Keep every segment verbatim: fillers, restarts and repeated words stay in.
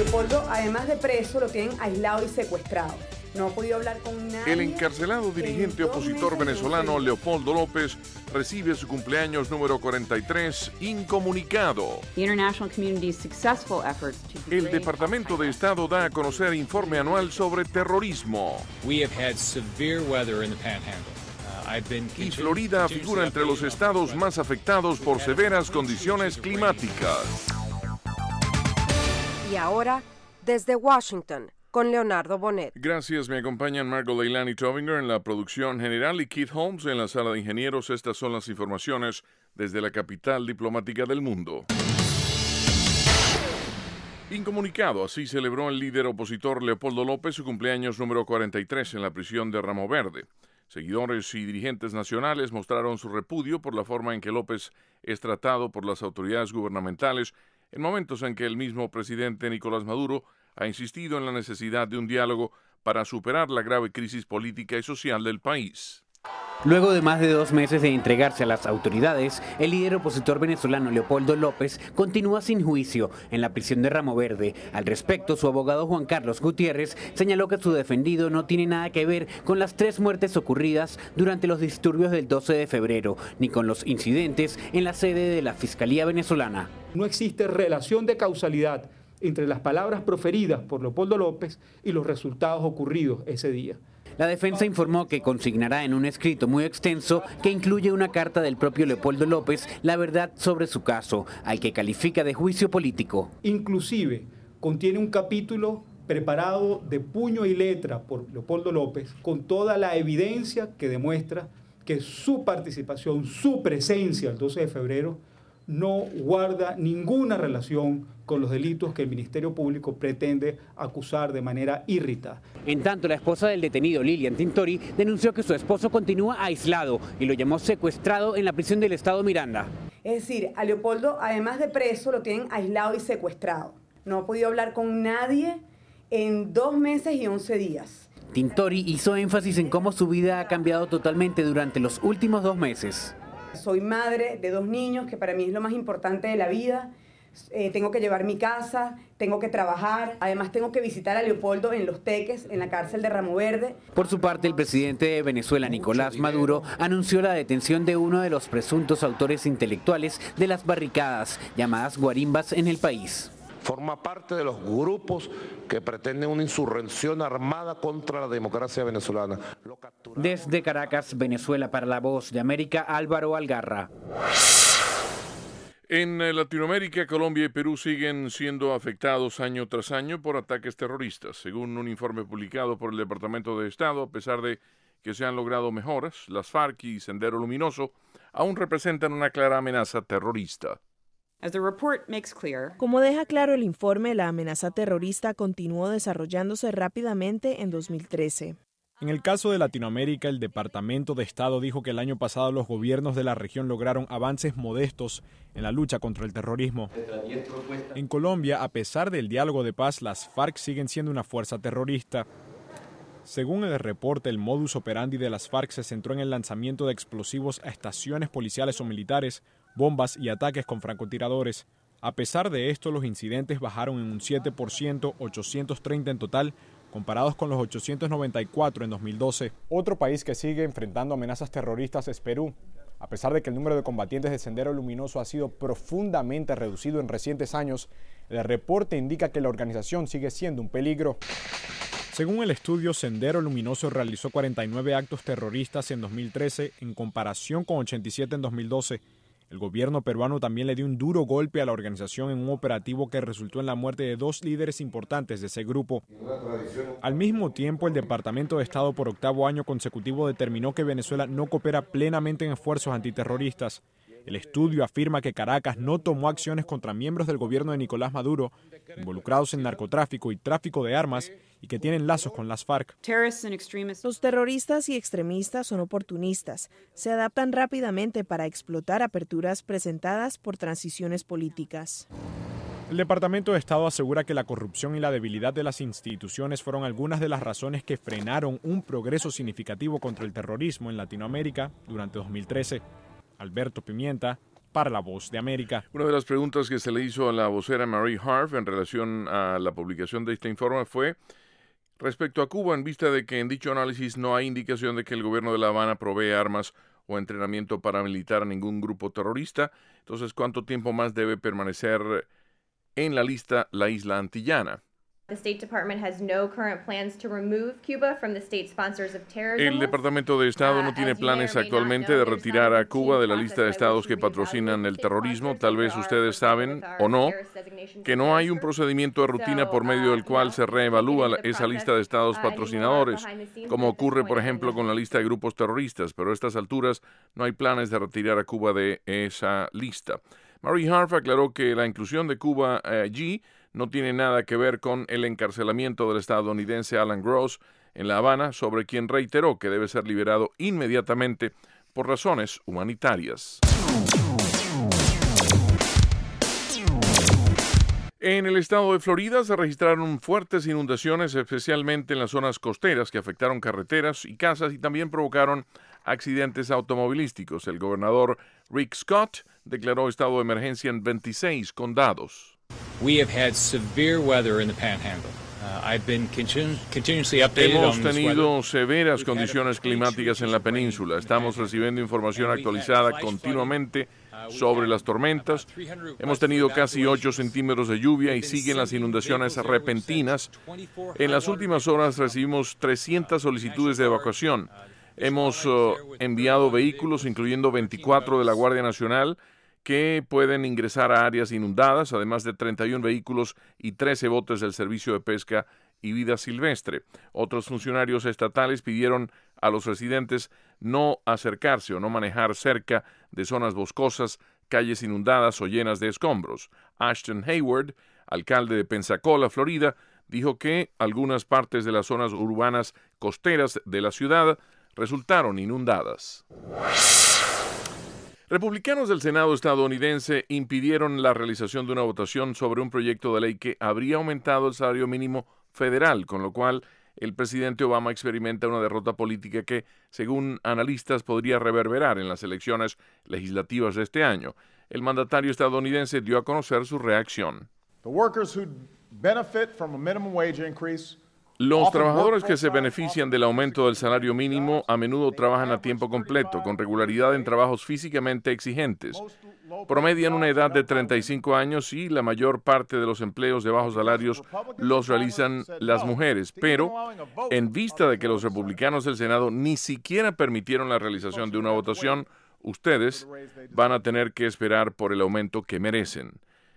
Leopoldo, además de preso, lo tienen aislado y secuestrado. No ha podido hablar con nadie. El encarcelado dirigente opositor venezolano Leopoldo López recibe su cumpleaños número cuarenta y tres incomunicado. El Departamento de Estado da a conocer informe anual sobre terrorismo. Y Florida figura entre los estados más afectados por severas condiciones climáticas. Y ahora, desde Washington, con Leonardo Bonet. Gracias, me acompañan Margot Leilani Tobinger en la producción general y Keith Holmes en la sala de ingenieros. Estas son las informaciones desde la capital diplomática del mundo. Incomunicado, así celebró el líder opositor Leopoldo López su cumpleaños número cuarenta y tres en la prisión de Ramo Verde. Seguidores y dirigentes nacionales mostraron su repudio por la forma en que López es tratado por las autoridades gubernamentales en momentos en que el mismo presidente Nicolás Maduro ha insistido en la necesidad de un diálogo para superar la grave crisis política y social del país. Luego de más de dos meses de entregarse a las autoridades, el líder opositor venezolano Leopoldo López continúa sin juicio en la prisión de Ramo Verde. Al respecto, su abogado Juan Carlos Gutiérrez señaló que su defendido no tiene nada que ver con las tres muertes ocurridas durante los disturbios del doce de febrero, ni con los incidentes en la sede de la Fiscalía venezolana. No existe relación de causalidad entre las palabras proferidas por Leopoldo López y los resultados ocurridos ese día. La defensa informó que consignará en un escrito muy extenso que incluye una carta del propio Leopoldo López la verdad sobre su caso, al que califica de juicio político. Inclusive contiene un capítulo preparado de puño y letra por Leopoldo López con toda la evidencia que demuestra que su participación, su presencia el doce de febrero no guarda ninguna relación con los delitos que el Ministerio Público pretende acusar de manera irritada. En tanto, la esposa del detenido, Lilian Tintori, denunció que su esposo continúa aislado y lo llamó secuestrado en la prisión del estado Miranda. Es decir, a Leopoldo, además de preso, lo tienen aislado y secuestrado. No ha podido hablar con nadie en dos meses y once días. Tintori hizo énfasis en cómo su vida ha cambiado totalmente durante los últimos dos meses. Soy madre de dos niños, que para mí es lo más importante de la vida. Eh, tengo que llevar mi casa, tengo que trabajar, además tengo que visitar a Leopoldo en Los Teques, en la cárcel de Ramo Verde. Por su parte, el presidente de Venezuela, Nicolás Maduro, anunció la detención de uno de los presuntos autores intelectuales de las barricadas, llamadas guarimbas en el país. Forma parte de los grupos que pretenden una insurrección armada contra la democracia venezolana. Desde Caracas, Venezuela, para La Voz de América, Álvaro Algarra. En Latinoamérica, Colombia y Perú siguen siendo afectados año tras año por ataques terroristas. Según un informe publicado por el Departamento de Estado, a pesar de que se han logrado mejoras, las FARC y Sendero Luminoso aún representan una clara amenaza terrorista. Como deja claro el informe, la amenaza terrorista continuó desarrollándose rápidamente en dos mil trece. En el caso de Latinoamérica, el Departamento de Estado dijo que el año pasado los gobiernos de la región lograron avances modestos en la lucha contra el terrorismo. En Colombia, a pesar del diálogo de paz, las FARC siguen siendo una fuerza terrorista. Según el reporte, el modus operandi de las FARC se centró en el lanzamiento de explosivos a estaciones policiales o militares, bombas y ataques con francotiradores. A pesar de esto, los incidentes bajaron en un siete por ciento, ochocientos treinta en total, comparados con los ochocientos noventa y cuatro en dos mil doce. Otro país que sigue enfrentando amenazas terroristas es Perú. A pesar de que el número de combatientes de Sendero Luminoso ha sido profundamente reducido en recientes años, el reporte indica que la organización sigue siendo un peligro. Según el estudio, Sendero Luminoso realizó cuarenta y nueve actos terroristas en dos mil trece en comparación con ochenta y siete en dos mil doce. El gobierno peruano también le dio un duro golpe a la organización en un operativo que resultó en la muerte de dos líderes importantes de ese grupo. Al mismo tiempo, el Departamento de Estado por octavo año consecutivo determinó que Venezuela no coopera plenamente en esfuerzos antiterroristas. El estudio afirma que Caracas no tomó acciones contra miembros del gobierno de Nicolás Maduro, involucrados en narcotráfico y tráfico de armas, y que tienen lazos con las FARC. Los terroristas y extremistas son oportunistas. Se adaptan rápidamente para explotar aperturas presentadas por transiciones políticas. El Departamento de Estado asegura que la corrupción y la debilidad de las instituciones fueron algunas de las razones que frenaron un progreso significativo contra el terrorismo en Latinoamérica durante dos mil trece. Alberto Pimienta, para La Voz de América. Una de las preguntas que se le hizo a la vocera Marie Harf en relación a la publicación de este informe fue respecto a Cuba, en vista de que en dicho análisis no hay indicación de que el gobierno de La Habana provee armas o entrenamiento paramilitar a ningún grupo terrorista. Entonces, ¿cuánto tiempo más debe permanecer en la lista la isla antillana? El Departamento de Estado no tiene planes actualmente de retirar a Cuba de la lista de estados que patrocinan el terrorismo. Tal vez ustedes saben, o no, que no hay un procedimiento de rutina por medio del cual se reevalúa esa lista de estados patrocinadores, como ocurre, por ejemplo, con la lista de grupos terroristas, pero a estas alturas no hay planes de retirar a Cuba de esa lista. Marie Harf aclaró que la inclusión de Cuba allí no tiene nada que ver con el encarcelamiento del estadounidense Alan Gross en La Habana, sobre quien reiteró que debe ser liberado inmediatamente por razones humanitarias. En el estado de Florida se registraron fuertes inundaciones, especialmente en las zonas costeras, que afectaron carreteras y casas y también provocaron accidentes automovilísticos. El gobernador Rick Scott declaró estado de emergencia en veintiséis condados. We have had severe weather in the Panhandle. Uh, I've been continu- continuously updated Hemos on this tenido weather. severas condiciones climáticas en la península. Estamos recibiendo información actualizada continuamente sobre las tormentas. Hemos tenido casi ocho centímetros de lluvia y siguen las inundaciones repentinas. En las últimas horas recibimos trescientas solicitudes de evacuación. Hemos uh, enviado vehículos, incluyendo veinticuatro de la Guardia Nacional, que pueden ingresar a áreas inundadas, además de treinta y uno vehículos y trece botes del Servicio de Pesca y Vida Silvestre. Otros funcionarios estatales pidieron a los residentes no acercarse o no manejar cerca de zonas boscosas, calles inundadas o llenas de escombros. Ashton Hayward, alcalde de Pensacola, Florida, dijo que algunas partes de las zonas urbanas costeras de la ciudad resultaron inundadas. Republicanos del Senado estadounidense impidieron la realización de una votación sobre un proyecto de ley que habría aumentado el salario mínimo federal, con lo cual el presidente Obama experimenta una derrota política que, según analistas, podría reverberar en las elecciones legislativas de este año. El mandatario estadounidense dio a conocer su reacción. The workers who benefit from a minimum wage increase Los trabajadores que se benefician del aumento del salario mínimo a menudo trabajan a tiempo completo, con regularidad en trabajos físicamente exigentes. Promedian una edad de treinta y cinco años y la mayor parte de los empleos de bajos salarios los realizan las mujeres. Pero, en vista de que los republicanos del Senado ni siquiera permitieron la realización de una votación, ustedes van a tener que esperar por el aumento que merecen.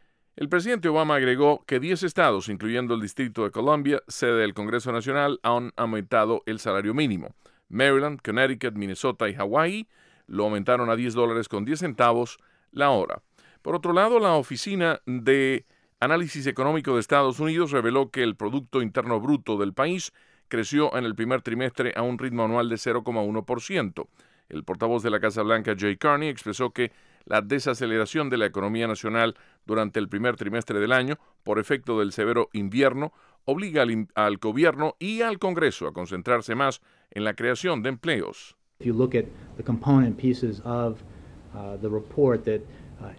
El presidente Obama agregó que diez estados, incluyendo el Distrito de Columbia, sede del Congreso Nacional, han aumentado el salario mínimo. Maryland, Connecticut, Minnesota y Hawái lo aumentaron a diez dólares con diez centavos la hora. Por otro lado, la Oficina de Análisis Económico de Estados Unidos reveló que el Producto Interno Bruto del país creció en el primer trimestre a un ritmo anual de cero coma uno por ciento. El portavoz de la Casa Blanca, Jay Carney, expresó que la desaceleración de la economía nacional durante el primer trimestre del año, por efecto del severo invierno, obliga al, al gobierno y al Congreso a concentrarse más en la creación de empleos. If you look at the component pieces of uh, the report that uh,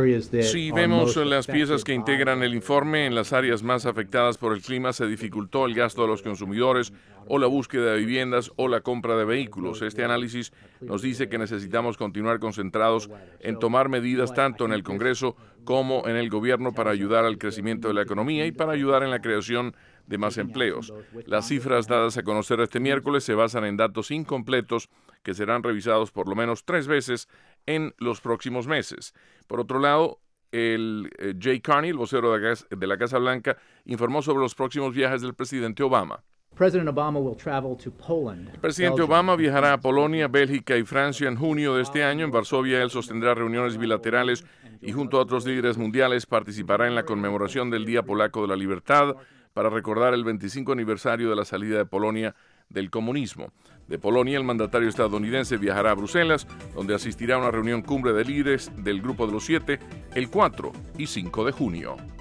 Si vemos las piezas que integran el informe, en las áreas más afectadas por el clima se dificultó el gasto de los consumidores o la búsqueda de viviendas o la compra de vehículos. Este análisis nos dice que necesitamos continuar concentrados en tomar medidas tanto en el Congreso como en el gobierno para ayudar al crecimiento de la economía y para ayudar en la creación de más empleos. Las cifras dadas a conocer este miércoles se basan en datos incompletos que serán revisados por lo menos tres veces en los próximos meses. Por otro lado, el eh, Jay Carney, el vocero de la, Casa, de la Casa Blanca, informó sobre los próximos viajes del presidente Obama. President Obama will travel to Poland, el presidente Belgium, Obama viajará a Polonia, Bélgica y Francia en junio de este año. En Varsovia él sostendrá reuniones bilaterales y junto a otros líderes mundiales participará en la conmemoración del Día Polaco de la Libertad para recordar el veinticinco aniversario de la salida de Polonia del comunismo. De Polonia, el mandatario estadounidense viajará a Bruselas, donde asistirá a una reunión cumbre de líderes del Grupo de los Siete el cuatro y cinco de junio.